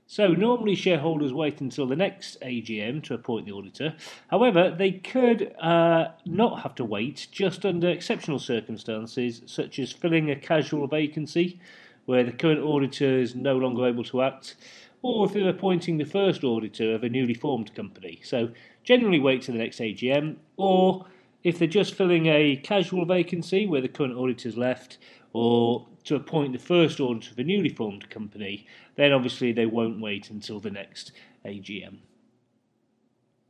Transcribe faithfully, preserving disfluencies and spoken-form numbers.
So normally shareholders wait until the next A G M to appoint the auditor. However, they could uh, not have to wait just under exceptional circumstances, such as filling a casual vacancy where the current auditor is no longer able to act, or if they're appointing the first auditor of a newly formed company. So generally wait till the next A G M, or if they're just filling a casual vacancy where the current auditor's left, or to appoint the first auditor of a newly formed company, then obviously they won't wait until the next A G M.